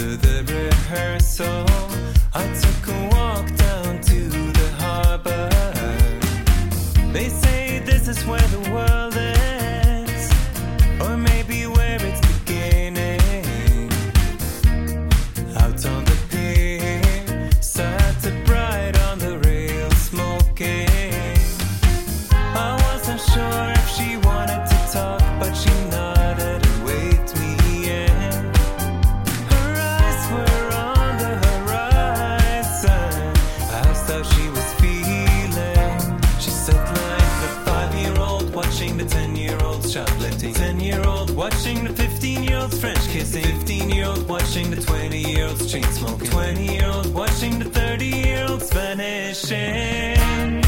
After the rehearsal, I took a walk down to the harbor. They say this is where the world ends, or maybe where it's beginning. Out on the pier, sat a bride on the rail smoking. I wasn't sure if she wanted to talk, but she nodded and waved me in. Her eyes were on the horizon. I asked how she was feeling. She said like the 5-year-old watching the 10-year-olds shoplifting, 10-year-old watching the 15-year-olds French kissing, 15-year-old watching the 20-year-olds chain smoking, 20-year-old watching the 30-year-olds vanishing.